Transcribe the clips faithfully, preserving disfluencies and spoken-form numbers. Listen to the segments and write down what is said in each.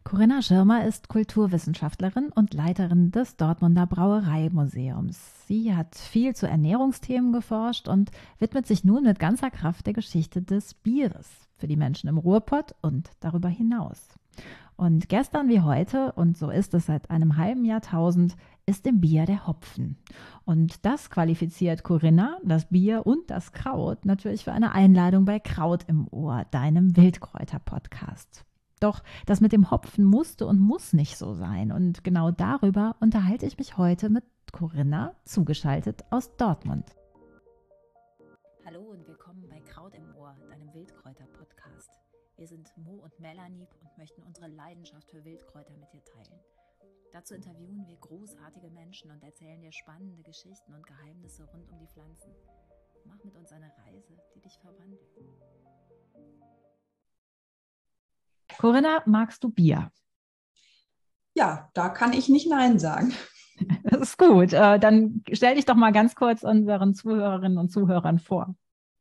Corinna Schirmer ist Kulturwissenschaftlerin und Leiterin des Dortmunder Brauereimuseums. Sie hat viel zu Ernährungsthemen geforscht und widmet sich nun mit ganzer Kraft der Geschichte des Bieres für die Menschen im Ruhrpott und darüber hinaus. Und gestern wie heute, und so ist es seit einem halben Jahrtausend, ist im Bier der Hopfen. Und das qualifiziert Corinna, das Bier und das Kraut natürlich für eine Einladung bei Kraut im Ohr, deinem Wildkräuter-Podcast. Doch das mit dem Hopfen musste und muss nicht so sein. Und genau darüber unterhalte ich mich heute mit Corinna, zugeschaltet aus Dortmund. Hallo und willkommen bei Kraut im Ohr, deinem Wildkräuter-Podcast. Wir sind Mo und Melanie und möchten unsere Leidenschaft für Wildkräuter mit dir teilen. Dazu interviewen wir großartige Menschen und erzählen dir spannende Geschichten und Geheimnisse rund um die Pflanzen. Mach mit uns eine Reise, die dich verwandelt. Corinna, magst du Bier? Ja, da kann ich nicht Nein sagen. Das ist gut. Dann stell dich doch mal ganz kurz unseren Zuhörerinnen und Zuhörern vor.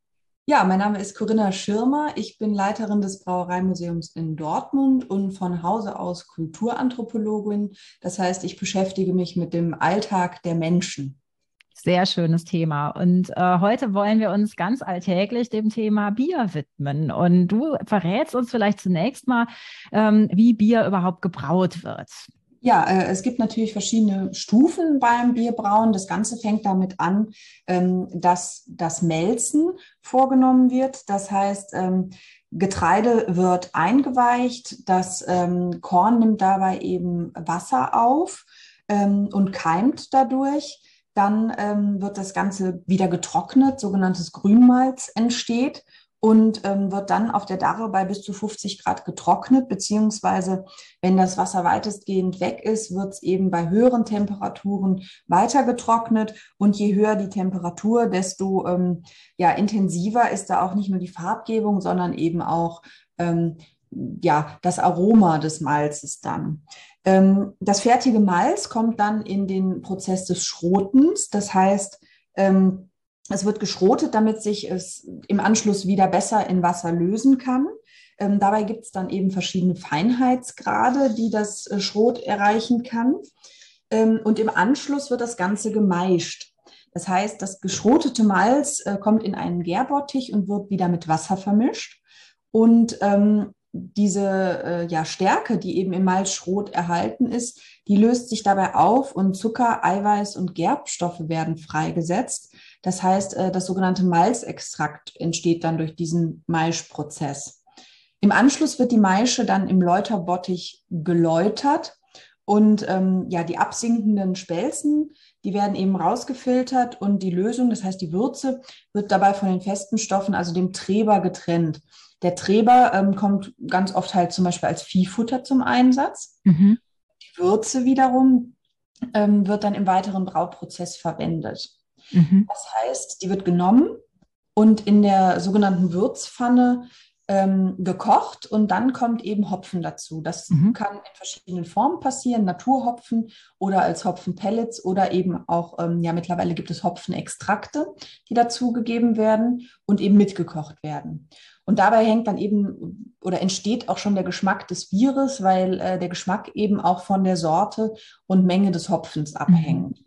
Ja, mein Name ist Corinna Schirmer. Ich bin Leiterin des Brauereimuseums in Dortmund und von Hause aus Kulturanthropologin. Das heißt, ich beschäftige mich mit dem Alltag der Menschen. Sehr schönes Thema. Und äh, heute wollen wir uns ganz alltäglich dem Thema Bier widmen. Und du verrätst uns vielleicht zunächst mal, ähm, wie Bier überhaupt gebraut wird. Ja, äh, es gibt natürlich verschiedene Stufen beim Bierbrauen. Das Ganze fängt damit an, ähm, dass das Melzen vorgenommen wird. Das heißt, ähm, Getreide wird eingeweicht, das ähm, Korn nimmt dabei eben Wasser auf ähm, und keimt dadurch. Dann ähm, wird das Ganze wieder getrocknet, sogenanntes Grünmalz entsteht und ähm, wird dann auf der Darre bei bis zu fünfzig Grad getrocknet, beziehungsweise wenn das Wasser weitestgehend weg ist, wird es eben bei höheren Temperaturen weiter getrocknet und je höher die Temperatur, desto ähm, ja, intensiver ist da auch nicht nur die Farbgebung, sondern eben auch ähm, ja, das Aroma des Malzes dann. Ähm, das fertige Malz kommt dann in den Prozess des Schrotens. Das heißt, ähm, es wird geschrotet, damit sich es im Anschluss wieder besser in Wasser lösen kann. Ähm, dabei gibt es dann eben verschiedene Feinheitsgrade, die das äh, Schrot erreichen kann. Ähm, und im Anschluss wird das Ganze gemeischt. Das heißt, das geschrotete Malz äh, kommt in einen Gärbottich und wird wieder mit Wasser vermischt. Und ähm, diese äh, ja, Stärke, die eben im Malzschrot erhalten ist, die löst sich dabei auf und Zucker, Eiweiß und Gerbstoffe werden freigesetzt. Das heißt, äh, das sogenannte Malzextrakt entsteht dann durch diesen Maischprozess. Im Anschluss wird die Maische dann im Läuterbottich geläutert und ähm, ja, die absinkenden Spelzen, die werden eben rausgefiltert und die Lösung, das heißt die Würze, wird dabei von den festen Stoffen, also dem Treber, getrennt. Der Treber ähm, kommt ganz oft halt zum Beispiel als Viehfutter zum Einsatz. Mhm. Die Würze wiederum ähm, wird dann im weiteren Brauprozess verwendet. Mhm. Das heißt, die wird genommen und in der sogenannten Würzpfanne ähm, gekocht und dann kommt eben Hopfen dazu. Das mhm. kann in verschiedenen Formen passieren, Naturhopfen oder als Hopfenpellets oder eben auch, ähm, ja mittlerweile gibt es Hopfenextrakte, die dazugegeben werden und eben mitgekocht werden. Und dabei hängt dann eben oder entsteht auch schon der Geschmack des Bieres, weil äh, der Geschmack eben auch von der Sorte und Menge des Hopfens abhängt. Mhm.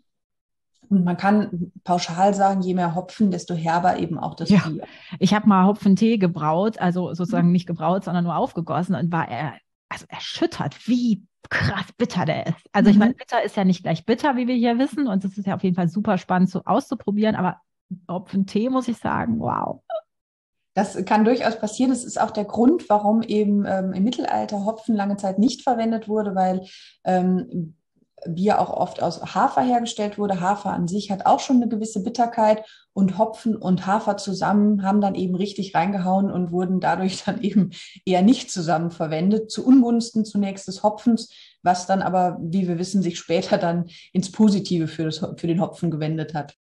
Und man kann pauschal sagen, je mehr Hopfen, desto herber eben auch das ja. Bier. Ich habe mal Hopfentee gebraut, also sozusagen nicht gebraut, sondern nur aufgegossen und war er, also erschüttert, wie krass bitter der ist. Also ich meine, bitter ist ja nicht gleich bitter, wie wir hier wissen. Und es ist ja auf jeden Fall super spannend so auszuprobieren. Aber Hopfentee, muss ich sagen, wow. Das kann durchaus passieren. Das ist auch der Grund, warum eben ähm, im Mittelalter Hopfen lange Zeit nicht verwendet wurde, weil ähm, Bier auch oft aus Hafer hergestellt wurde. Hafer an sich hat auch schon eine gewisse Bitterkeit und Hopfen und Hafer zusammen haben dann eben richtig reingehauen und wurden dadurch dann eben eher nicht zusammen verwendet, zu Ungunsten zunächst des Hopfens, was dann aber, wie wir wissen, sich später dann ins Positive für, das, für den Hopfen gewendet hat.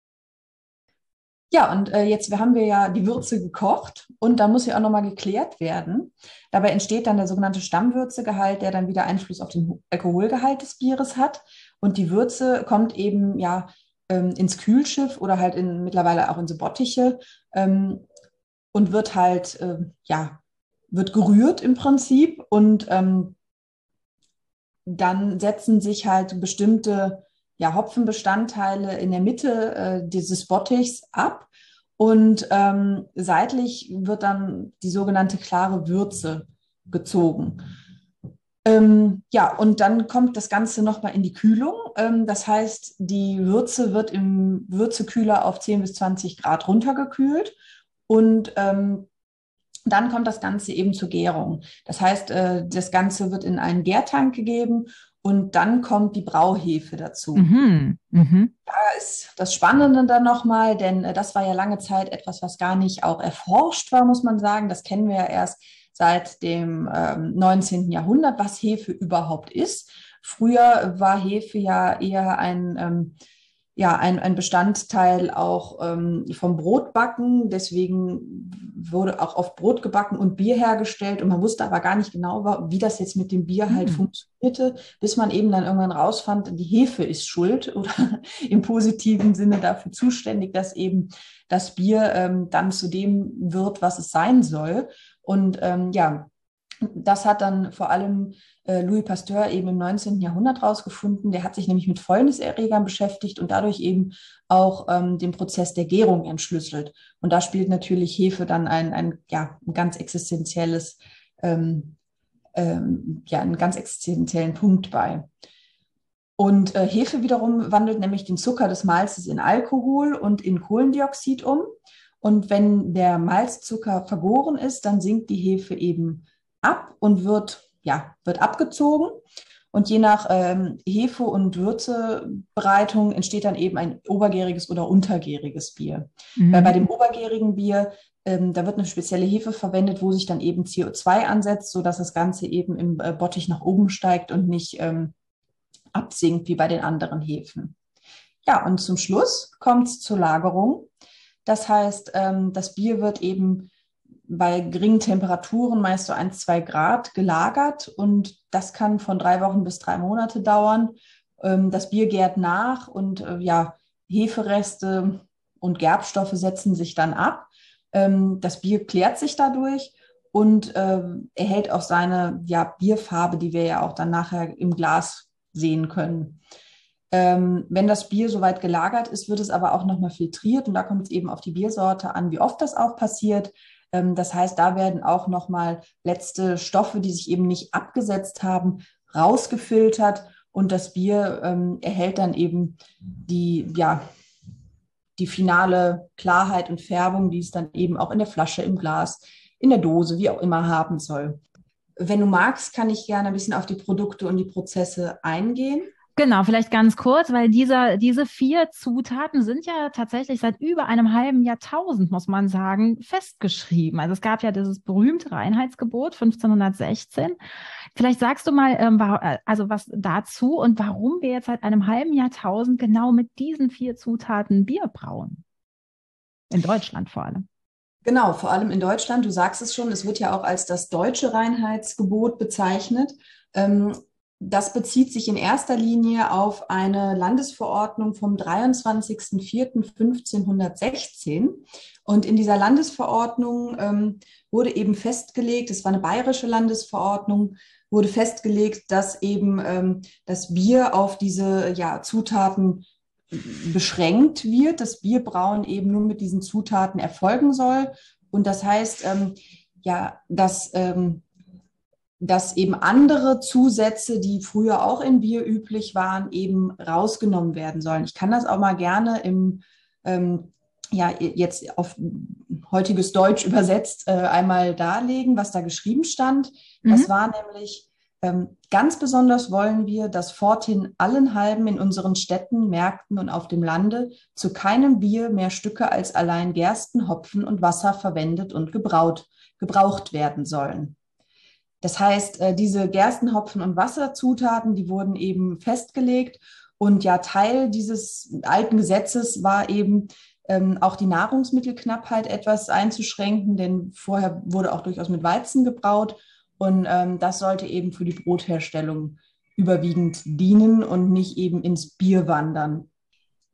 Ja, und äh, jetzt haben wir ja die Würze gekocht und da muss ja auch nochmal geklärt werden. Dabei entsteht dann der sogenannte Stammwürzegehalt, der dann wieder Einfluss auf den Alkoholgehalt des Bieres hat. Und die Würze kommt eben ja ähm, ins Kühlschiff oder halt in, mittlerweile auch in so Bottiche ähm, und wird halt, äh, ja, wird gerührt im Prinzip und ähm, dann setzen sich halt bestimmte ja, Hopfenbestandteile in der Mitte äh, dieses Bottichs ab und ähm, seitlich wird dann die sogenannte klare Würze gezogen. Ähm, ja, und dann kommt das Ganze nochmal in die Kühlung. Ähm, das heißt, die Würze wird im Würzekühler auf zehn bis zwanzig Grad runtergekühlt und ähm, dann kommt das Ganze eben zur Gärung. Das heißt, äh, das Ganze wird in einen Gärtank gegeben und dann kommt die Brauhefe dazu. Mhm. Mhm. Da ist das Spannende dann nochmal, denn äh, das war ja lange Zeit etwas, was gar nicht auch erforscht war, muss man sagen. Das kennen wir ja erst seit dem ähm, neunzehnten Jahrhundert, was Hefe überhaupt ist. Früher war Hefe ja eher ein, ähm, ja, ein, ein Bestandteil auch ähm, vom Brotbacken. Deswegen wurde auch oft Brot gebacken und Bier hergestellt. Und man wusste aber gar nicht genau, wie das jetzt mit dem Bier halt Mhm. funktionierte, bis man eben dann irgendwann rausfand, die Hefe ist schuld oder im positiven Sinne dafür zuständig, dass eben das Bier ähm, dann zu dem wird, was es sein soll. Und ähm, ja, das hat dann vor allem äh, Louis Pasteur eben im neunzehnten Jahrhundert rausgefunden. Der hat sich nämlich mit Fäulniserregern beschäftigt und dadurch eben auch ähm, den Prozess der Gärung entschlüsselt. Und da spielt natürlich Hefe dann ein, ein, ja, ein ganz existenzielles, ähm, ähm, ja, einen ganz existenziellen Punkt bei. Und äh, Hefe wiederum wandelt nämlich den Zucker des Malzes in Alkohol und in Kohlendioxid um. Und wenn der Malzzucker vergoren ist, dann sinkt die Hefe eben ab und wird, ja, wird abgezogen. Und je nach ähm, Hefe- und Würzebereitung entsteht dann eben ein obergäriges oder untergäriges Bier. Mhm. Weil bei dem obergärigen Bier, ähm, da wird eine spezielle Hefe verwendet, wo sich dann eben C O zwei ansetzt, sodass das Ganze eben im äh, Bottich nach oben steigt und nicht ähm, absinkt wie bei den anderen Hefen. Ja, und zum Schluss kommt es zur Lagerung. Das heißt, ähm, das Bier wird eben bei geringen Temperaturen, meist so ein, zwei Grad, gelagert und das kann von drei Wochen bis drei Monate dauern. Ähm, das Bier gärt nach und äh, ja, Hefereste und Gerbstoffe setzen sich dann ab. Ähm, das Bier klärt sich dadurch und äh, erhält auch seine ja, Bierfarbe, die wir ja auch dann nachher im Glas sehen können. Ähm, wenn das Bier soweit gelagert ist, wird es aber auch nochmal filtriert und da kommt es eben auf die Biersorte an, wie oft das auch passiert. Ähm, das heißt, da werden auch nochmal letzte Stoffe, die sich eben nicht abgesetzt haben, rausgefiltert und das Bier ähm, erhält dann eben die, ja, die finale Klarheit und Färbung, die es dann eben auch in der Flasche, im Glas, in der Dose, wie auch immer haben soll. Wenn du magst, kann ich gerne ein bisschen auf die Produkte und die Prozesse eingehen. Genau, vielleicht ganz kurz, weil dieser, diese vier Zutaten sind ja tatsächlich seit über einem halben Jahrtausend, muss man sagen, festgeschrieben. Also es gab ja dieses berühmte Reinheitsgebot fünfzehnhundertsechzehn. Vielleicht sagst du mal, ähm, also was dazu und warum wir jetzt seit einem halben Jahrtausend genau mit diesen vier Zutaten Bier brauen. In Deutschland vor allem. Genau, vor allem in Deutschland. Du sagst es schon, es wird ja auch als das deutsche Reinheitsgebot bezeichnet. Ähm, Das bezieht sich in erster Linie auf eine Landesverordnung vom dreiundzwanzigsten vierten fünfzehnhundertsechzehn. Und in dieser Landesverordnung ähm, wurde eben festgelegt, es war eine bayerische Landesverordnung, wurde festgelegt, dass eben ähm, das Bier auf diese ja, Zutaten beschränkt wird, dass Bierbrauen eben nur mit diesen Zutaten erfolgen soll. Und das heißt, ähm, ja, dass ähm, dass eben andere Zusätze, die früher auch in Bier üblich waren, eben rausgenommen werden sollen. Ich kann das auch mal gerne im, ähm, ja, jetzt auf heutiges Deutsch übersetzt, äh, einmal darlegen, was da geschrieben stand. Mhm. Das war nämlich, ähm, ganz besonders wollen wir, dass forthin allenhalben in unseren Städten, Märkten und auf dem Lande zu keinem Bier mehr Stücke als allein Gersten, Hopfen und Wasser verwendet und gebraut, gebraucht werden sollen. Das heißt, diese Gersten, Hopfen und Wasserzutaten, die wurden eben festgelegt. Und ja, Teil dieses alten Gesetzes war eben ähm, auch die Nahrungsmittelknappheit etwas einzuschränken, denn vorher wurde auch durchaus mit Weizen gebraut. Und ähm, das sollte eben für die Brotherstellung überwiegend dienen und nicht eben ins Bier wandern.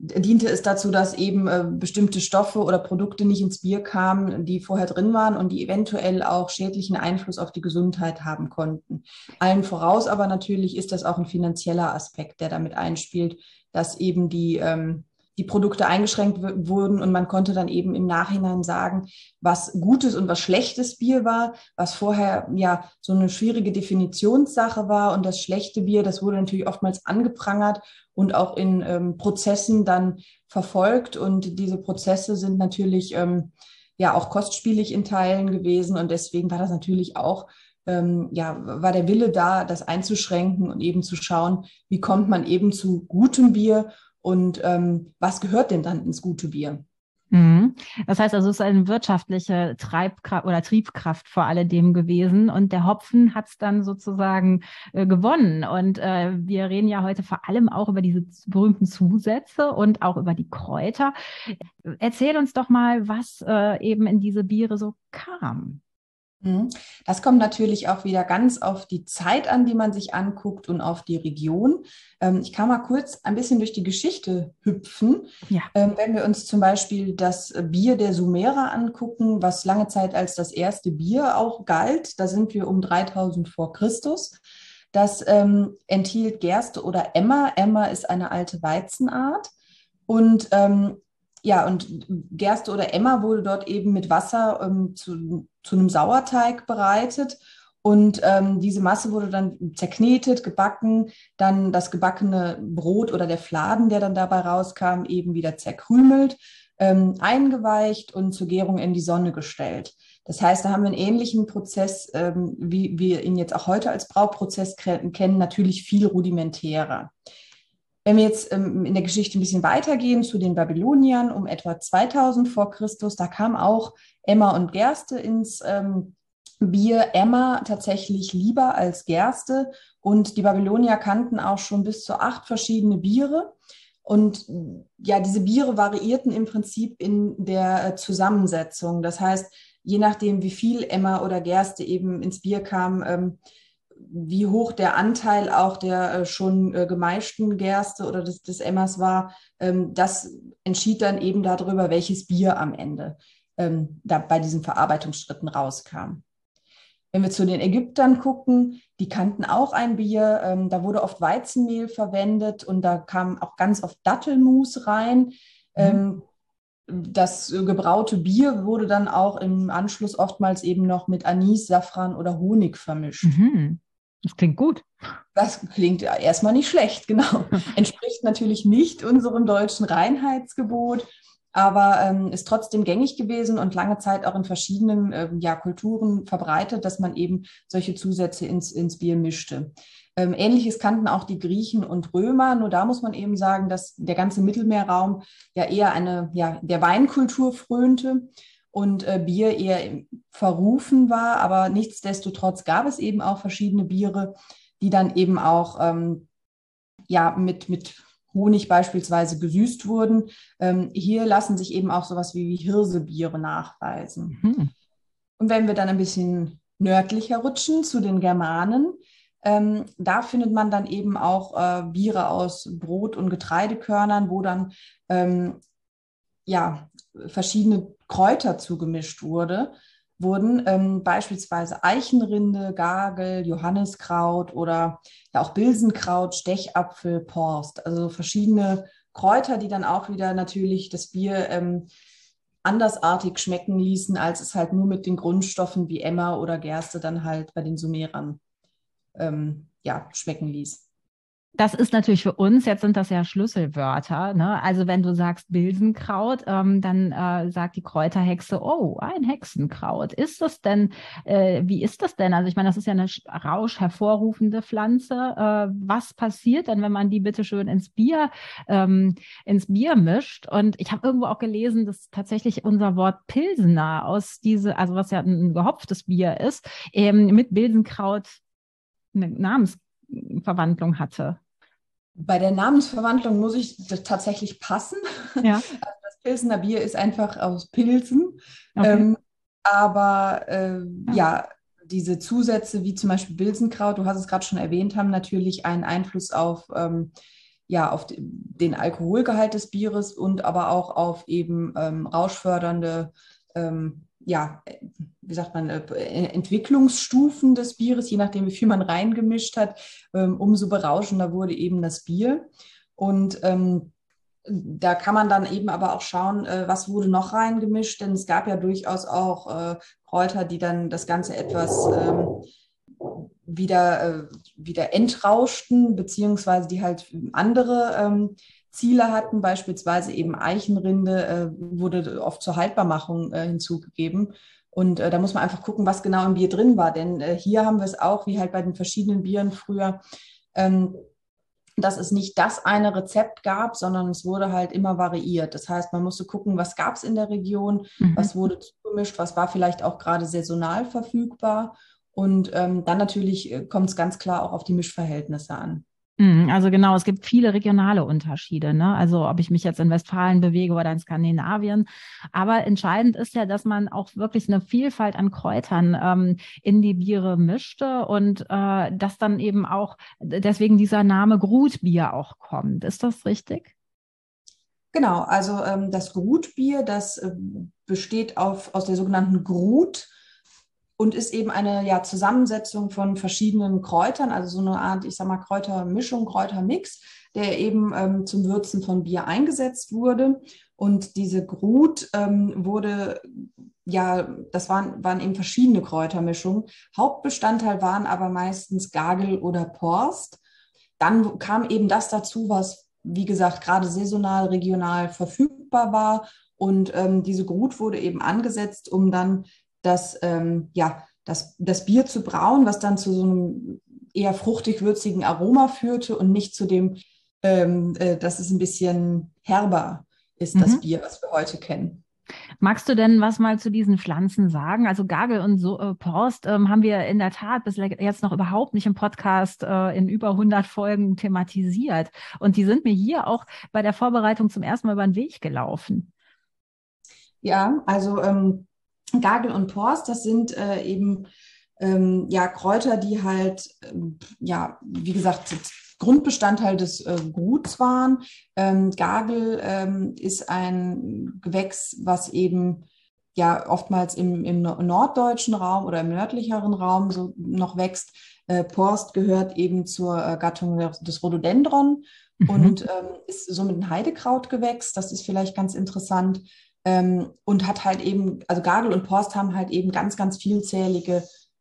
diente es dazu, dass eben äh, bestimmte Stoffe oder Produkte nicht ins Bier kamen, die vorher drin waren und die eventuell auch schädlichen Einfluss auf die Gesundheit haben konnten. Allen voraus aber natürlich ist das auch ein finanzieller Aspekt, der damit einspielt, dass eben die ähm, die Produkte eingeschränkt w- wurden und man konnte dann eben im Nachhinein sagen, was gutes und was schlechtes Bier war, was vorher ja so eine schwierige Definitionssache war, und das schlechte Bier, das wurde natürlich oftmals angeprangert und auch in ähm, Prozessen dann verfolgt, und diese Prozesse sind natürlich ähm, ja auch kostspielig in Teilen gewesen, und deswegen war das natürlich auch ähm, ja, war der Wille da, das einzuschränken und eben zu schauen, wie kommt man eben zu gutem Bier. Und ähm, was gehört denn dann ins gute Bier? Mhm. Das heißt also, es ist eine wirtschaftliche Treibkraft oder Triebkraft vor alledem gewesen und der Hopfen hat es dann sozusagen äh, gewonnen. Und äh, wir reden ja heute vor allem auch über diese berühmten Zusätze und auch über die Kräuter. Erzähl uns doch mal, was äh, eben in diese Biere so kam. Mhm. Das kommt natürlich auch wieder ganz auf die Zeit an, die man sich anguckt, und auf die Region. Ähm, ich kann mal kurz ein bisschen durch die Geschichte hüpfen. Ja. Ähm, wenn wir uns zum Beispiel das Bier der Sumerer angucken, was lange Zeit als das erste Bier auch galt, da sind wir um dreitausend vor Christus. Das ähm, enthielt Gerste oder Emmer. Emmer ist eine alte Weizenart. Und ähm, ja, und Gerste oder Emmer wurde dort eben mit Wasser ähm, zu, zu einem Sauerteig bereitet. Und ähm, diese Masse wurde dann zerknetet, gebacken, dann das gebackene Brot oder der Fladen, der dann dabei rauskam, eben wieder zerkrümelt, ähm, eingeweicht und zur Gärung in die Sonne gestellt. Das heißt, da haben wir einen ähnlichen Prozess, ähm, wie wir ihn jetzt auch heute als Brauprozess kennen, natürlich viel rudimentärer. Wenn wir jetzt ähm, in der Geschichte ein bisschen weitergehen zu den Babyloniern um etwa zweitausend vor Christus, da kam auch Emmer und Gerste ins ähm, Bier. Emmer tatsächlich lieber als Gerste, und die Babylonier kannten auch schon bis zu acht verschiedene Biere. Und ja, diese Biere variierten im Prinzip in der äh, Zusammensetzung. Das heißt, je nachdem, wie viel Emmer oder Gerste eben ins Bier kam, ähm, wie hoch der Anteil auch der äh, schon äh, gemeischten Gerste oder des, des Emmers war, ähm, das entschied dann eben darüber, welches Bier am Ende ähm, da bei diesen Verarbeitungsschritten rauskam. Wenn wir zu den Ägyptern gucken, die kannten auch ein Bier, ähm, da wurde oft Weizenmehl verwendet und da kam auch ganz oft Dattelmus rein. Mhm. Ähm, Das gebraute Bier wurde dann auch im Anschluss oftmals eben noch mit Anis, Safran oder Honig vermischt. Mhm. Das klingt gut. Das klingt ja erstmal nicht schlecht, genau. Entspricht natürlich nicht unserem deutschen Reinheitsgebot, aber ähm, ist trotzdem gängig gewesen und lange Zeit auch in verschiedenen ähm, ja, Kulturen verbreitet, dass man eben solche Zusätze ins, ins Bier mischte. Ähm, Ähnliches kannten auch die Griechen und Römer, nur da muss man eben sagen, dass der ganze Mittelmeerraum ja eher eine, ja, der Weinkultur frönte und äh, Bier eher verrufen war, aber nichtsdestotrotz gab es eben auch verschiedene Biere, die dann eben auch ähm, ja, mit, mit Honig beispielsweise gesüßt wurden. Ähm, hier lassen sich eben auch sowas wie, wie Hirsebiere nachweisen. Mhm. Und wenn wir dann ein bisschen nördlicher rutschen zu den Germanen, ähm, da findet man dann eben auch äh, Biere aus Brot- und Getreidekörnern, wo dann ähm, ja, verschiedene Kräuter zugemischt wurde, wurden, ähm, beispielsweise Eichenrinde, Gargel, Johanniskraut oder ja auch Bilsenkraut, Stechapfel, Porst. Also verschiedene Kräuter, die dann auch wieder natürlich das Bier ähm, andersartig schmecken ließen, als es halt nur mit den Grundstoffen wie Emmer oder Gerste dann halt bei den Sumerern ähm, ja, schmecken ließ. Das ist natürlich für uns, jetzt sind das ja Schlüsselwörter, ne? Also wenn du sagst Bilsenkraut, ähm, dann äh, sagt die Kräuterhexe, oh, ein Hexenkraut. Ist das denn, äh, wie ist das denn? Also ich meine, das ist ja eine Rausch hervorrufende Pflanze. Äh, was passiert denn, wenn man die bitte schön ins Bier, ähm, ins Bier mischt? Und ich habe irgendwo auch gelesen, dass tatsächlich unser Wort Pilsener aus diese, also was ja ein gehopftes Bier ist, ähm, mit Bilsenkraut eine Namensverwandlung hatte. Bei der Namensverwandlung muss ich tatsächlich passen. Ja, Das Pilsener Bier ist einfach aus Pilsen. okay. Ähm, aber äh, Ja. ja, diese Zusätze wie zum Beispiel Bilsenkraut, du hast es gerade schon erwähnt, haben natürlich einen Einfluss auf ähm, ja, auf den Alkoholgehalt des Bieres und aber auch auf eben ähm, rauschfördernde, ähm, ja, wie sagt man, äh, Entwicklungsstufen des Bieres, je nachdem, wie viel man reingemischt hat, ähm, umso berauschender wurde eben das Bier. Und ähm, da kann man dann eben aber auch schauen, äh, was wurde noch reingemischt, denn es gab ja durchaus auch äh, Kräuter, die dann das Ganze etwas ähm, wieder, äh, wieder entrauschten, beziehungsweise die halt andere ähm, Ziele hatten, beispielsweise eben Eichenrinde äh, wurde oft zur Haltbarmachung äh, hinzugegeben. Und äh, da muss man einfach gucken, was genau im Bier drin war. Denn äh, hier haben wir es auch, wie halt bei den verschiedenen Bieren früher, ähm, dass es nicht das eine Rezept gab, sondern es wurde halt immer variiert. Das heißt, man musste gucken, was gab es in der Region, Mhm. was wurde zugemischt, was war vielleicht auch gerade saisonal verfügbar. Und ähm, dann natürlich äh, kommt es ganz klar auch auf die Mischverhältnisse an. Mhm, also genau, es gibt viele regionale Unterschiede, ne? Also ob ich mich jetzt in Westfalen bewege oder in Skandinavien. Aber entscheidend ist ja, dass man auch wirklich eine Vielfalt an Kräutern ähm, in die Biere mischte und äh, dass dann eben auch deswegen dieser Name Grutbier auch kommt. Ist das richtig? Genau, also ähm, das Grutbier, das äh, besteht auf, aus der sogenannten Grut und ist eben eine ja, Zusammensetzung von verschiedenen Kräutern, also so eine Art, ich sag mal, Kräutermischung, Kräutermix, der eben ähm, zum Würzen von Bier eingesetzt wurde. Und diese Grut ähm, wurde, ja, das waren, waren eben verschiedene Kräutermischungen. Hauptbestandteil waren aber meistens Gagel oder Porst. Dann kam eben das dazu, was, wie gesagt, gerade saisonal, regional verfügbar war. Und ähm, diese Grut wurde eben angesetzt, um dann das, ähm, ja, das, das Bier zu brauen, was dann zu so einem eher fruchtig-würzigen Aroma führte und nicht zu dem, ähm, äh, dass es ein bisschen herber ist, das Mhm. Bier, was wir heute kennen. Magst du denn was mal zu diesen Pflanzen sagen? Also Gagel und so, äh, Porst ähm, haben wir in der Tat bis jetzt noch überhaupt nicht im Podcast äh, in über hundert Folgen thematisiert. Und die sind mir hier auch bei der Vorbereitung zum ersten Mal über den Weg gelaufen. Ja, also ähm, Gagel und Porst, das sind äh, eben ähm, ja, Kräuter, die halt, ähm, ja, wie gesagt, Grundbestandteil des äh, Guts waren. Ähm, Gagel ähm, ist ein Gewächs, was eben ja oftmals im, im norddeutschen Raum oder im nördlicheren Raum so noch wächst. Äh, Porst gehört eben zur äh, Gattung des Rhododendron Mhm. und ähm, ist somit ein Heidekrautgewächs. Das ist vielleicht ganz interessant. Ähm, und hat halt eben, also Gagel und Porst haben halt eben ganz, ganz vielzählige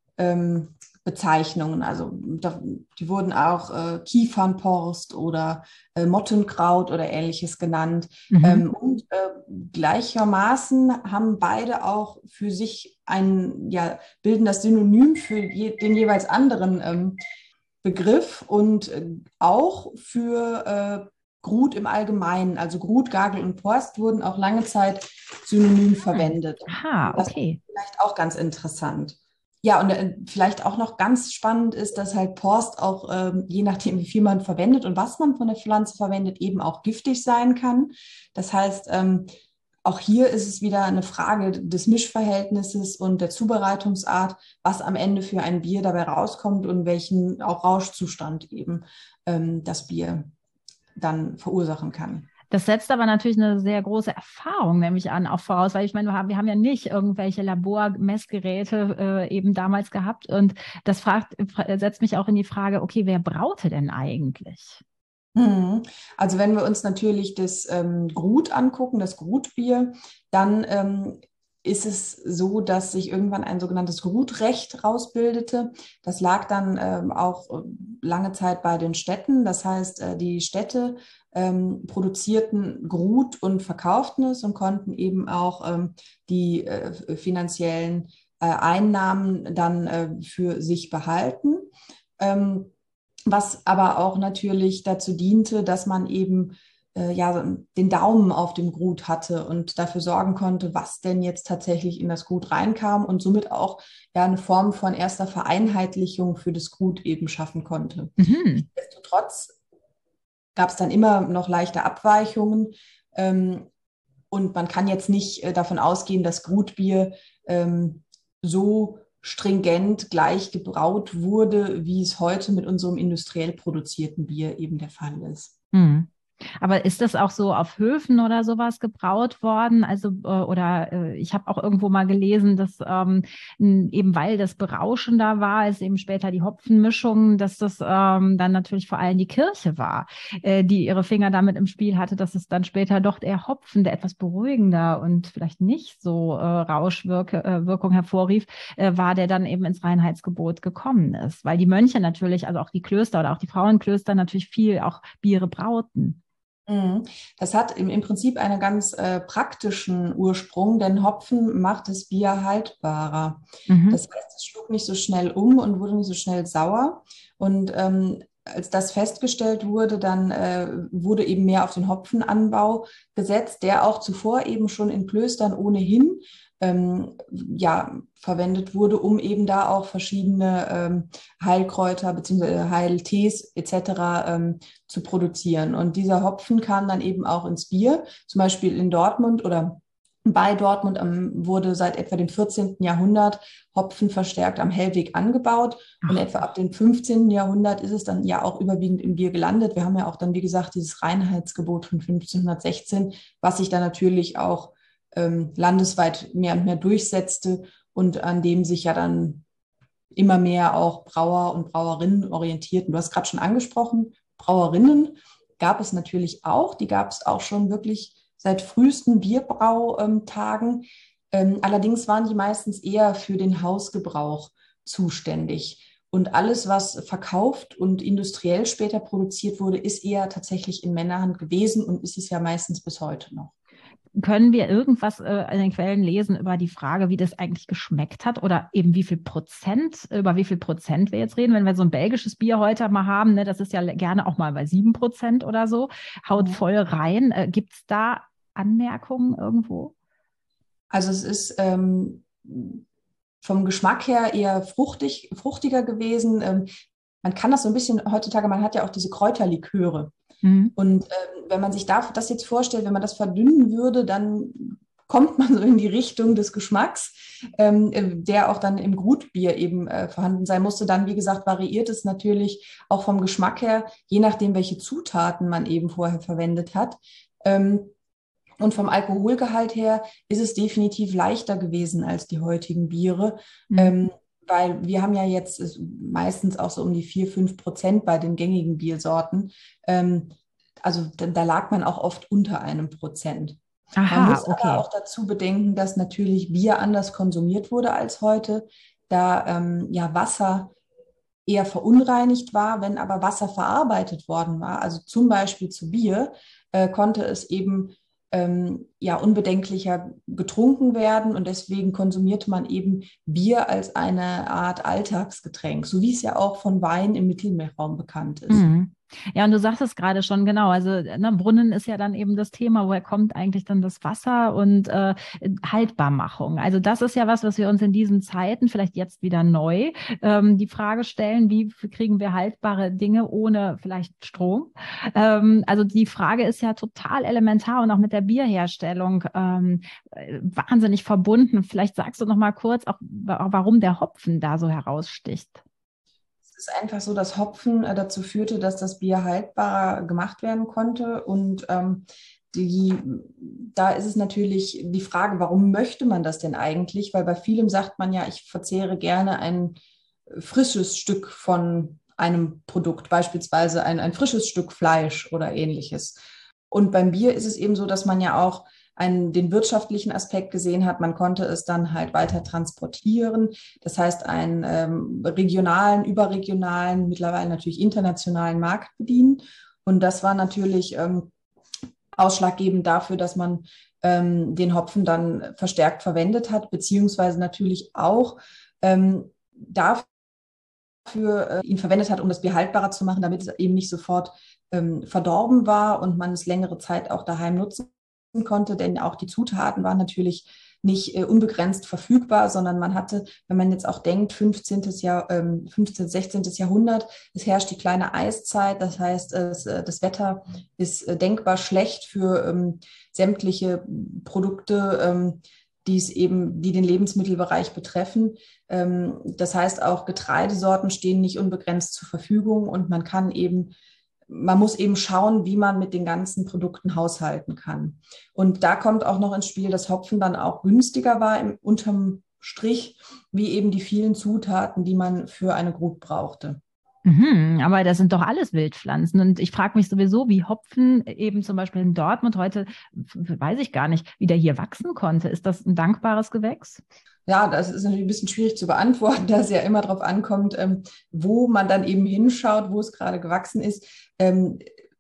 ähm, Bezeichnungen. Also da, die wurden auch äh, Kiefernporst oder äh, Mottenkraut oder ähnliches genannt. Mhm. Ähm, und äh, gleichermaßen haben beide auch für sich ein, ja, bilden das Synonym für je, den jeweils anderen ähm, Begriff und äh, auch für äh, Grut im Allgemeinen. Also Grut, Gagel und Porst wurden auch lange Zeit synonym Hm. verwendet. Aha, Das ist okay. vielleicht auch ganz interessant. Ja, und äh, vielleicht auch noch ganz spannend ist, dass halt Porst auch, ähm, je nachdem, wie viel man verwendet und was man von der Pflanze verwendet, eben auch giftig sein kann. Das heißt, ähm, auch hier ist es wieder eine Frage des Mischverhältnisses und der Zubereitungsart, was am Ende für ein Bier dabei rauskommt und welchen auch Rauschzustand eben ähm, das Bier dann verursachen kann. Das setzt aber natürlich eine sehr große Erfahrung, nämlich an, auch voraus, weil ich meine, wir haben, wir haben ja nicht irgendwelche Labormessgeräte äh, eben damals gehabt. Und das fragt, setzt mich auch in die Frage, okay, wer braute denn eigentlich? Mhm. Also wenn wir uns natürlich das ähm, Grut angucken, das Grutbier, dann ähm, ist es so, dass sich irgendwann ein sogenanntes Grutrecht rausbildete. Das lag dann ähm, auch äh, lange Zeit bei den Städten. Das heißt, äh, die Städte ähm, produzierten Grut und verkauften es und konnten eben auch ähm, die äh, finanziellen äh, Einnahmen dann äh, für sich behalten. Ähm, was aber auch natürlich dazu diente, dass man eben äh, ja, den Daumen auf dem Gut hatte und dafür sorgen konnte, was denn jetzt tatsächlich in das Gut reinkam und somit auch ja, eine Form von erster Vereinheitlichung für das Gut eben schaffen konnte. Mhm. Nichtsdestotrotz gab es dann immer noch leichte Abweichungen. Ähm, und man kann jetzt nicht äh, davon ausgehen, dass Gutbier ähm, so stringent gleich gebraut wurde, wie es heute mit unserem industriell produzierten Bier eben der Fall ist. Hm. Aber ist das auch so auf Höfen oder sowas gebraut worden? Also, äh, oder äh, ich habe auch irgendwo mal gelesen, dass ähm, n- eben weil das berauschender war als eben später die Hopfenmischung, dass das ähm, dann natürlich vor allem die Kirche war, äh, die ihre Finger damit im Spiel hatte, dass es dann später doch eher Hopfen, der etwas beruhigender und vielleicht nicht so äh, Rauschwirkung äh, Wirkung hervorrief, äh, war, der dann eben ins Reinheitsgebot gekommen ist. Weil die Mönche natürlich, also auch die Klöster oder auch die Frauenklöster natürlich viel auch Biere brauten. Mhm. Das hat im, im Prinzip einen ganz äh, praktischen Ursprung, denn Hopfen macht das Bier haltbarer. Das Mhm. heißt, es schlug nicht so schnell um und wurde nicht so schnell sauer. Und ähm, als das festgestellt wurde, dann äh, wurde eben mehr auf den Hopfenanbau gesetzt, der auch zuvor eben schon in Klöstern ohnehin ähm, ja, verwendet wurde, um eben da auch verschiedene ähm, Heilkräuter bzw. Heiltees et cetera ähm, zu produzieren. Und dieser Hopfen kam dann eben auch ins Bier, zum Beispiel in Dortmund oder bei Dortmund ähm, wurde seit etwa dem vierzehnten. Jahrhundert Hopfen verstärkt am Hellweg angebaut und Ach, etwa ab dem fünfzehnten. Jahrhundert ist es dann ja auch überwiegend im Bier gelandet. Wir haben ja auch dann, wie gesagt, dieses Reinheitsgebot von fünfzehnhundertsechzehn, was sich dann natürlich auch ähm, landesweit mehr und mehr durchsetzte und an dem sich ja dann immer mehr auch Brauer und Brauerinnen orientierten. Du hast gerade schon angesprochen, Brauerinnen gab es natürlich auch. Die gab es auch schon wirklich seit frühesten Bierbrautagen. Ähm, allerdings waren die meistens eher für den Hausgebrauch zuständig. Und alles, was verkauft und industriell später produziert wurde, ist eher tatsächlich in Männerhand gewesen und ist es ja meistens bis heute noch. können wir irgendwas äh, in den Quellen lesen über die Frage, wie das eigentlich geschmeckt hat oder eben wie viel Prozent, über wie viel Prozent wir jetzt reden? Wenn wir so ein belgisches Bier heute mal haben, ne, das ist ja gerne auch mal bei sieben Prozent oder so, haut voll rein. Äh, gibt es da Anmerkungen irgendwo? Also es ist ähm, vom Geschmack her eher fruchtig, fruchtiger gewesen. Ähm, man kann das so ein bisschen heutzutage, man hat ja auch diese Kräuterliköre. Mhm. Und ähm, wenn man sich da, das jetzt vorstellt, wenn man das verdünnen würde, dann kommt man so in die Richtung des Geschmacks, ähm, äh, der auch dann im Grutbier eben äh, vorhanden sein musste. Dann, wie gesagt, variiert es natürlich auch vom Geschmack her, je nachdem, welche Zutaten man eben vorher verwendet hat. Ähm, und vom Alkoholgehalt her ist es definitiv leichter gewesen als die heutigen Biere, Mhm. ähm, weil wir haben ja jetzt äh, meistens auch so um die vier, fünf Prozent bei den gängigen Biersorten. Ähm, also da, da lag man auch oft unter einem Prozent. Man Aha, muss aber okay. auch dazu bedenken, dass natürlich Bier anders konsumiert wurde als heute, da ähm, ja Wasser eher verunreinigt war, wenn aber Wasser verarbeitet worden war, also zum Beispiel zu Bier, äh, konnte es eben ähm, ja unbedenklicher getrunken werden und deswegen konsumierte man eben Bier als eine Art Alltagsgetränk, so wie es ja auch von Wein im Mittelmeerraum bekannt ist. Mhm. Ja, und du sagst es gerade schon genau. Also, ne, Brunnen ist ja dann eben das Thema, woher kommt eigentlich dann das Wasser und äh, Haltbarmachung. Also, das ist ja was, was wir uns in diesen Zeiten, vielleicht jetzt wieder neu, ähm, die Frage stellen, wie kriegen wir haltbare Dinge ohne vielleicht Strom? Ähm, also, die Frage ist ja total elementar und auch mit der Bierherstellung ähm, äh, wahnsinnig verbunden. Vielleicht sagst du noch mal kurz, auch, warum der Hopfen da so heraussticht. Es ist einfach so, dass Hopfen äh, dazu führte, dass das Bier haltbarer gemacht werden konnte. Und ähm, die, da ist es natürlich die Frage, warum möchte man das denn eigentlich? Weil bei vielem sagt man ja, ich verzehre gerne ein frisches Stück von einem Produkt, beispielsweise ein, ein frisches Stück Fleisch oder ähnliches. Und beim Bier ist es eben so, dass man ja auch einen, den wirtschaftlichen Aspekt gesehen hat. Man konnte es dann halt weiter transportieren. Das heißt, einen ähm, regionalen, überregionalen, mittlerweile natürlich internationalen Markt bedienen. Und das war natürlich ähm, ausschlaggebend dafür, dass man ähm, den Hopfen dann verstärkt verwendet hat, beziehungsweise natürlich auch ähm, dafür, für äh, ihn verwendet hat, um das Bier haltbarer zu machen, damit es eben nicht sofort ähm, verdorben war und man es längere Zeit auch daheim nutzen konnte, denn auch die Zutaten waren natürlich nicht äh, unbegrenzt verfügbar, sondern man hatte, wenn man jetzt auch denkt, fünfzehnten. Jahr, ähm, fünfzehnten., sechzehnten. Jahrhundert, es herrscht die kleine Eiszeit, das heißt, es, äh, das Wetter ist äh, denkbar schlecht für ähm, sämtliche Produkte, ähm, die es eben, die den Lebensmittelbereich betreffen. Das heißt, auch Getreidesorten stehen nicht unbegrenzt zur Verfügung und man kann eben man muss eben schauen, wie man mit den ganzen Produkten haushalten kann. Und da kommt auch noch ins Spiel, dass Hopfen dann auch günstiger war im, unterm Strich, wie eben die vielen Zutaten, die man für eine Glut brauchte. Mhm, aber das sind doch alles Wildpflanzen. Und ich frage mich sowieso, wie Hopfen eben zum Beispiel in Dortmund heute, weiß ich gar nicht, wie der hier wachsen konnte. Ist das ein dankbares Gewächs? Ja, das ist natürlich ein bisschen schwierig zu beantworten, da es ja immer darauf ankommt, ähm, wo man dann eben hinschaut, wo es gerade gewachsen ist. Ähm,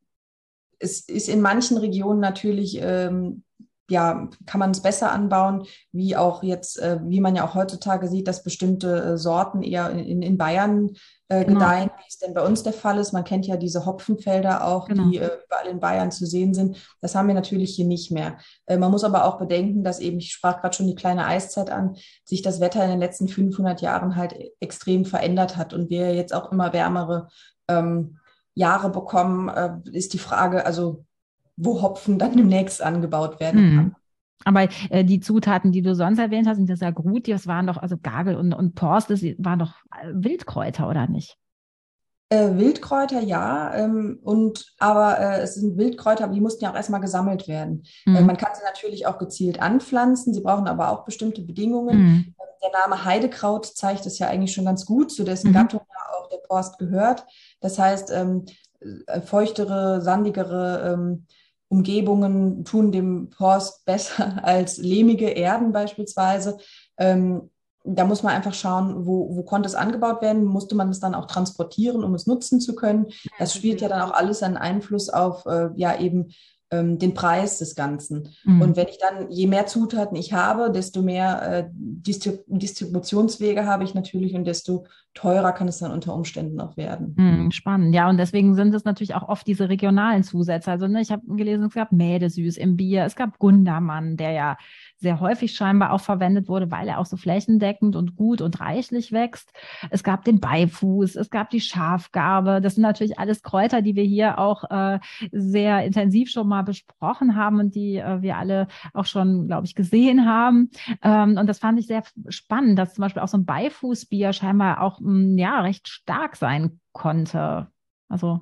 es ist in manchen Regionen natürlich, ähm, ja, kann man es besser anbauen, wie auch jetzt, äh, wie man ja auch heutzutage sieht, dass bestimmte äh, Sorten eher in, in Bayern äh, Genau, gedeihen, wie es denn bei uns der Fall ist. Man kennt ja diese Hopfenfelder auch, genau. die äh, überall in Bayern zu sehen sind. Das haben wir natürlich hier nicht mehr. Äh, man muss aber auch bedenken, dass eben, ich sprach gerade schon die kleine Eiszeit an, sich das Wetter in den letzten fünfhundert Jahren halt extrem verändert hat und wir jetzt auch immer wärmere ähm, Jahre bekommen, äh, ist die Frage, also wo Hopfen dann demnächst angebaut werden Hm. kann. Aber äh, die Zutaten, die du sonst erwähnt hast, sind das ja gut, das waren doch, also Gagel und, und Porst, das waren doch äh, Wildkräuter, oder nicht? Äh, Wildkräuter, ja, ähm, und aber äh, es sind Wildkräuter, aber die mussten ja auch erstmal gesammelt werden. Äh, Hm. man kann sie natürlich auch gezielt anpflanzen, sie brauchen aber auch bestimmte Bedingungen. Hm. Der Name Heidekraut zeigt es ja eigentlich schon ganz gut, zu dessen Mhm. Gattung ja auch der Porst gehört. Das heißt, ähm, äh, feuchtere, sandigere ähm, Umgebungen tun dem Porst besser als lehmige Erden beispielsweise. Ähm, Da muss man einfach schauen, wo, wo konnte es angebaut werden, musste man es dann auch transportieren, um es nutzen zu können. Ja, Das spielt verstehe. ja dann auch alles einen Einfluss auf äh, ja eben ähm, den Preis des Ganzen. Hm. Und wenn ich dann, je mehr Zutaten ich habe, desto mehr äh, Distrib Distributionswege habe ich natürlich und desto teurer kann es dann unter Umständen auch werden. Hm, spannend, ja, und deswegen sind es natürlich auch oft diese regionalen Zusätze. Also, ne, ich habe gelesen, es gab Mädesüß im Bier, es gab Gundermann, der ja sehr häufig scheinbar auch verwendet wurde, weil er auch so flächendeckend und gut und reichlich wächst. Es gab den Beifuß, es gab die Schafgarbe. Das sind natürlich alles Kräuter, die wir hier auch äh, sehr intensiv schon mal besprochen haben und die äh, wir alle auch schon, glaube ich, gesehen haben. Ähm, und das fand ich sehr spannend, dass zum Beispiel auch so ein Beifußbier scheinbar auch mh, ja, recht stark sein konnte. Also,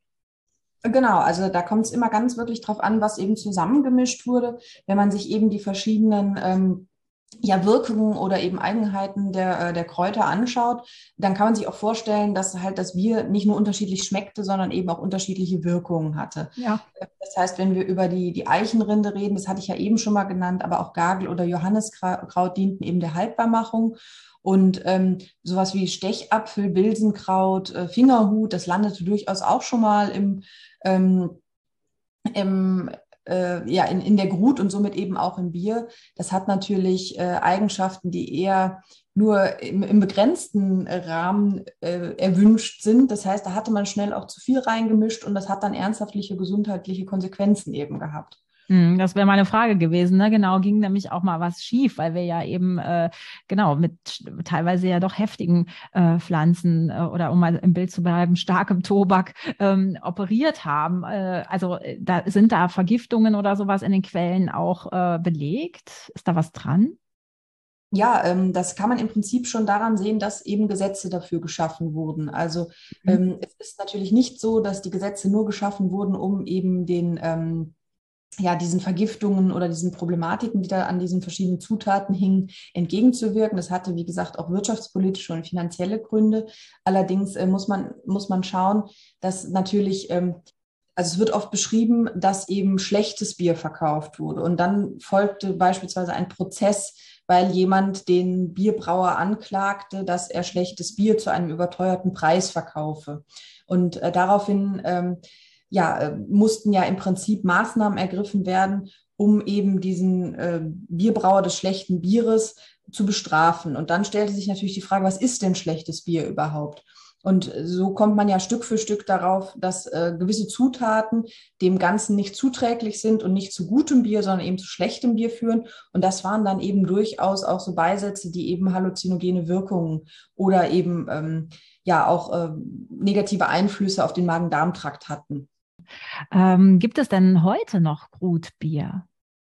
Genau, also da kommt es immer ganz wirklich drauf an, was eben zusammengemischt wurde. Wenn man sich eben die verschiedenen ähm, ja, Wirkungen oder eben Eigenheiten der, äh, der Kräuter anschaut, dann kann man sich auch vorstellen, dass halt das Bier nicht nur unterschiedlich schmeckte, sondern eben auch unterschiedliche Wirkungen hatte. ja. Das heißt, wenn wir über die, die Eichenrinde reden, das hatte ich ja eben schon mal genannt, aber auch Gagel oder Johanniskraut dienten eben der Haltbarmachung. Und ähm, sowas wie Stechapfel, Bilsenkraut, äh, Fingerhut, das landete durchaus auch schon mal im, ähm, im, äh, ja, in, in der Glut und somit eben auch im Bier. Das hat natürlich äh, Eigenschaften, die eher nur im, im begrenzten Rahmen äh, erwünscht sind. Das heißt, da hatte man schnell auch zu viel reingemischt und das hat dann ernsthafte gesundheitliche Konsequenzen eben gehabt. Hm, das wäre meine Frage gewesen, ne? Genau, ging nämlich auch mal was schief, weil wir ja eben äh, genau mit teilweise ja doch heftigen äh, Pflanzen äh, oder um mal im Bild zu bleiben, starkem Tobak ähm, operiert haben. Äh, also äh, da sind da Vergiftungen oder sowas in den Quellen auch äh, belegt? Ist da was dran? Ja, ähm, das kann man im Prinzip schon daran sehen, dass eben Gesetze dafür geschaffen wurden. Also Mhm. ähm, es ist natürlich nicht so, dass die Gesetze nur geschaffen wurden, um eben den ähm, ja, diesen Vergiftungen oder diesen Problematiken, die da an diesen verschiedenen Zutaten hingen, entgegenzuwirken. Das hatte, wie gesagt, auch wirtschaftspolitische und finanzielle Gründe. Allerdings äh, muss man, muss man schauen, dass natürlich, ähm, also es wird oft beschrieben, dass eben schlechtes Bier verkauft wurde. Und dann folgte beispielsweise ein Prozess, weil jemand den Bierbrauer anklagte, dass er schlechtes Bier zu einem überteuerten Preis verkaufe. Und äh, daraufhin ähm, ja, äh, mussten ja im Prinzip Maßnahmen ergriffen werden, um eben diesen äh, Bierbrauer des schlechten Bieres zu bestrafen. Und dann stellte sich natürlich die Frage, was ist denn schlechtes Bier überhaupt? Und so kommt man ja Stück für Stück darauf, dass äh, gewisse Zutaten dem Ganzen nicht zuträglich sind und nicht zu gutem Bier, sondern eben zu schlechtem Bier führen. Und das waren dann eben durchaus auch so Beisätze, die eben halluzinogene Wirkungen oder eben ähm, ja auch äh, negative Einflüsse auf den Magen-Darm-Trakt hatten. Ähm, gibt es denn heute noch Brutbier?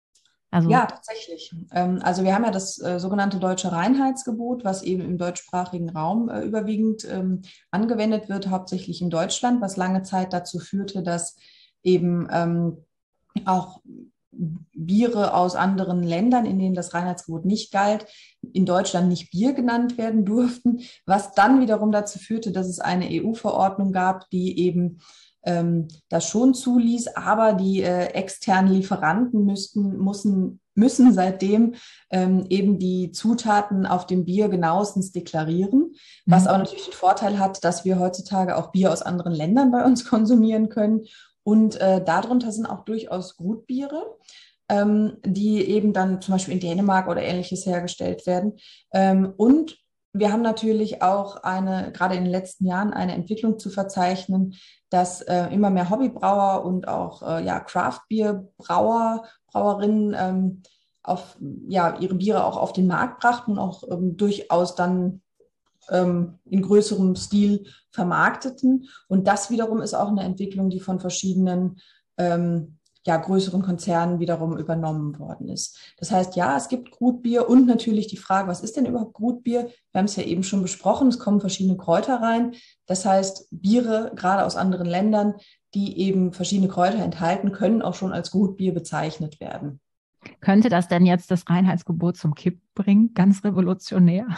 Also, Ja, tatsächlich. Ähm, also wir haben ja das äh, sogenannte deutsche Reinheitsgebot, was eben im deutschsprachigen Raum äh, überwiegend ähm, angewendet wird, hauptsächlich in Deutschland, was lange Zeit dazu führte, dass eben ähm, auch Biere aus anderen Ländern, in denen das Reinheitsgebot nicht galt, in Deutschland nicht Bier genannt werden durften, was dann wiederum dazu führte, dass es eine E U-Verordnung gab, die eben ähm, das schon zuließ, aber die äh, externen Lieferanten müssten, müssen, müssen seitdem ähm, eben die Zutaten auf dem Bier genauestens deklarieren, was mhm. auch natürlich den Vorteil hat, dass wir heutzutage auch Bier aus anderen Ländern bei uns konsumieren können. Und äh, darunter sind auch durchaus Gutbiere, ähm, die eben dann zum Beispiel in Dänemark oder ähnliches hergestellt werden. Ähm, und wir haben natürlich auch eine, gerade in den letzten Jahren, eine Entwicklung zu verzeichnen, dass äh, immer mehr Hobbybrauer und auch äh, ja, Craft-Bier-Brauer, Brauerinnen ähm, auf, ja, ihre Biere auch auf den Markt brachten und auch ähm, durchaus dann ähm, in größerem Stil vermarkteten. Und das wiederum ist auch eine Entwicklung, die von verschiedenen ähm, ja, größeren Konzernen wiederum übernommen worden ist. Das heißt, ja, es gibt Gutbier und natürlich die Frage, was ist denn überhaupt Gutbier? Wir haben es ja eben schon besprochen, es kommen verschiedene Kräuter rein. Das heißt, Biere, gerade aus anderen Ländern, die eben verschiedene Kräuter enthalten, können auch schon als Gutbier bezeichnet werden. Könnte das denn jetzt das Reinheitsgebot zum Kippen bringen? Ganz revolutionär.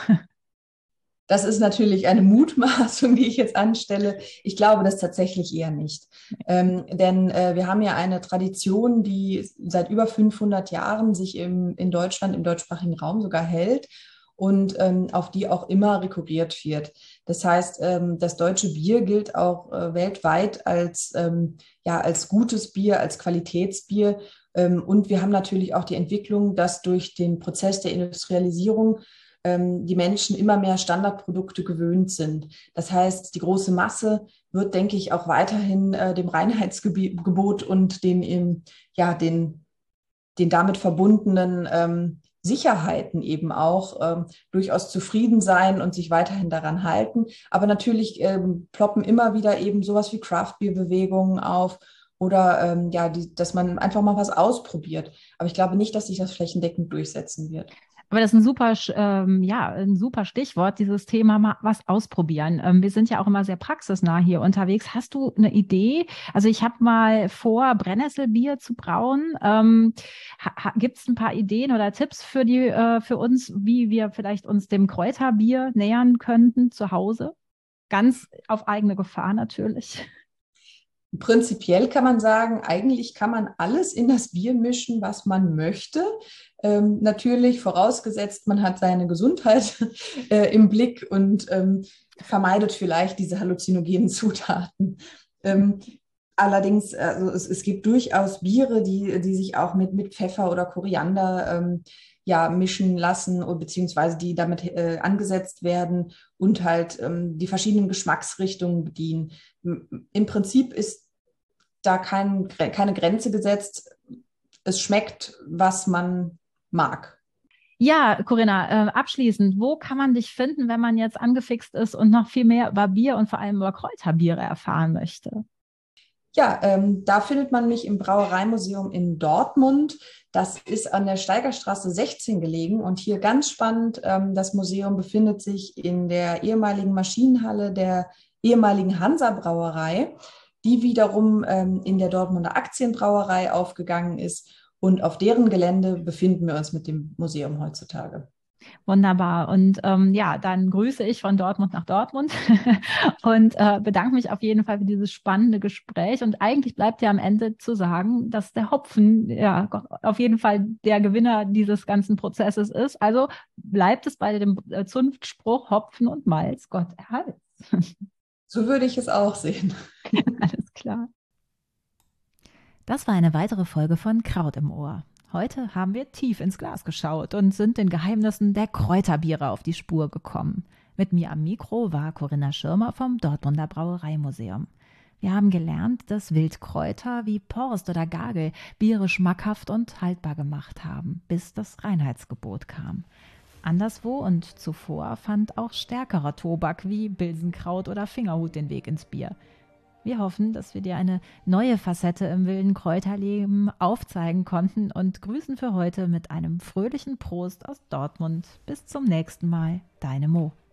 Das ist natürlich eine Mutmaßung, die ich jetzt anstelle. Ich glaube das tatsächlich eher nicht. Ähm, denn äh, wir haben ja eine Tradition, die seit über fünfhundert Jahren sich im, in Deutschland, im deutschsprachigen Raum sogar hält und ähm, auf die auch immer rekurriert wird. Das heißt, ähm, das deutsche Bier gilt auch äh, weltweit als, ähm, ja, als gutes Bier, als Qualitätsbier. Ähm, und wir haben natürlich auch die Entwicklung, dass durch den Prozess der Industrialisierung die Menschen immer mehr Standardprodukte gewöhnt sind. Das heißt, die große Masse wird, denke ich, auch weiterhin äh, dem Reinheitsgebot und den, ähm, ja, den, den damit verbundenen ähm, Sicherheiten eben auch ähm, durchaus zufrieden sein und sich weiterhin daran halten. Aber natürlich ähm, ploppen immer wieder eben sowas wie Craft-Bier-Bewegungen auf oder ähm, ja, die, dass man einfach mal was ausprobiert. Aber ich glaube nicht, dass sich das flächendeckend durchsetzen wird. Aber das ist ein super, ähm, ja, ein super Stichwort, dieses Thema mal was ausprobieren. Ähm, wir sind ja auch immer sehr praxisnah hier unterwegs. Hast du eine Idee? Also ich habe mal vor, Brennnesselbier zu brauen. Ähm, Gibt es ein paar Ideen oder Tipps für die, äh, für uns, wie wir vielleicht uns dem Kräuterbier nähern könnten zu Hause? Ganz auf eigene Gefahr natürlich. Prinzipiell kann man sagen, eigentlich kann man alles in das Bier mischen, was man möchte. Ähm, natürlich vorausgesetzt, man hat seine Gesundheit äh, im Blick und ähm, vermeidet vielleicht diese halluzinogenen Zutaten. Ähm, allerdings, also es, es gibt durchaus Biere, die, die sich auch mit, mit Pfeffer oder Koriander ähm, ja, mischen lassen oder beziehungsweise die damit äh, angesetzt werden und halt ähm, die verschiedenen Geschmacksrichtungen bedienen. Im Prinzip ist da kein, keine Grenze gesetzt. Es schmeckt, was man mag. Ja, Corinna, äh, abschließend, wo kann man dich finden, wenn man jetzt angefixt ist und noch viel mehr über Bier und vor allem über Kräuterbiere erfahren möchte? Ja, ähm, da findet man mich im Brauereimuseum in Dortmund. Das ist an der Steigerstraße sechzehn gelegen. Und hier ganz spannend, ähm, das Museum befindet sich in der ehemaligen Maschinenhalle der ehemaligen Hansa-Brauerei, die wiederum ähm, in der Dortmunder Aktienbrauerei aufgegangen ist. Und auf deren Gelände befinden wir uns mit dem Museum heutzutage. Wunderbar. Und ähm, ja, dann grüße ich von Dortmund nach Dortmund und äh, bedanke mich auf jeden Fall für dieses spannende Gespräch. Und eigentlich bleibt ja am Ende zu sagen, dass der Hopfen ja auf jeden Fall der Gewinner dieses ganzen Prozesses ist. Also bleibt es bei dem äh, Zunftspruch Hopfen und Malz, Gott erhalts. So würde ich es auch sehen. Alles klar. Das war eine weitere Folge von Kraut im Ohr. Heute haben wir tief ins Glas geschaut und sind den Geheimnissen der Kräuterbiere auf die Spur gekommen. Mit mir am Mikro war Corinna Schirmer vom Dortmunder Brauereimuseum. Wir haben gelernt, dass Wildkräuter wie Porst oder Gagel Biere schmackhaft und haltbar gemacht haben, bis das Reinheitsgebot kam. Anderswo und zuvor fand auch stärkerer Tobak wie Bilsenkraut oder Fingerhut den Weg ins Bier. Wir hoffen, dass wir dir eine neue Facette im wilden Kräuterleben aufzeigen konnten und grüßen für heute mit einem fröhlichen Prost aus Dortmund. Bis zum nächsten Mal, deine Mo.